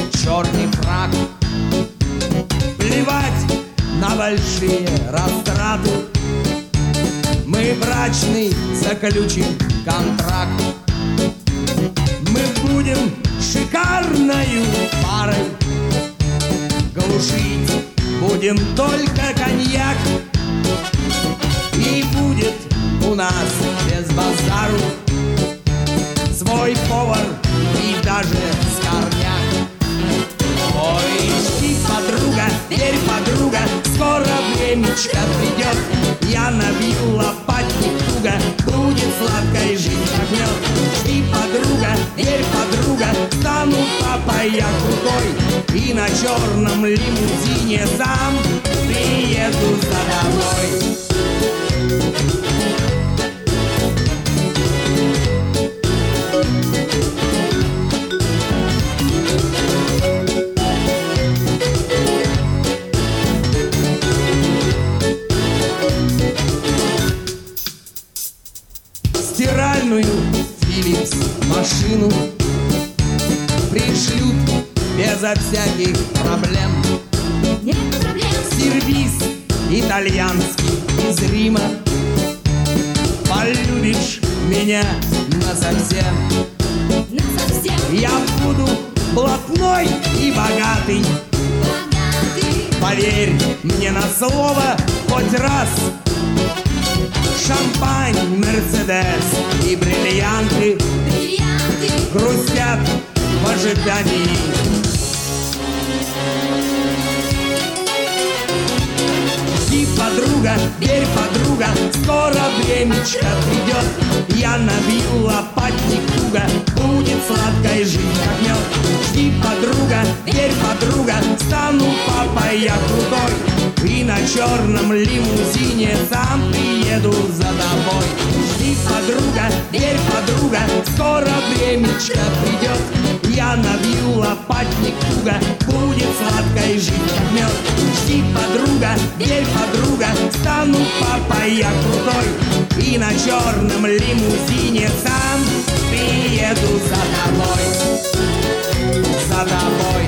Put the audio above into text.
черный фрак. Плевать на большие растраты, мы брачный заключим контракт. Мы будем шикарною парой, глушить будем только коньяк. И будет у нас без базару свой повар и даже скорняк. Ой, жди, подруга, верь, подруга, скоро времечко придет. Я набью лопатник туго, будет сладкой жизнь как мед. Жди, подруга, верь, подруга, стану папой я крутой, и на черном лимузине сам приеду за тобой. Стиральную Philips машину пришлют безо всяких проблем. Нет проблем. Сервис итальянский из Рима. Полюбишь меня насовсем. Насовсем. Я буду блатной и богатый. Богатый. Поверь мне на слово хоть раз. Шампань, Мерседес и бриллианты, Бриллианты. грустят в ожидании. Жди, подруга, верь, подруга, скоро времечко придет. Я набью лопатник туго, будет сладкой жизнь как мед. Жди, подруга, верь, подруга, стану папой я крутой, и на черном лимузине сам приеду за тобой. Жди, подруга, верь, подруга, скоро времечко придет. Я набью лопатник туго, будет сладкой жизнь как мед. Жди, подруга, верь, подруга, стану папой я крутой, и на черном лимузине сам приеду за тобой. За тобой.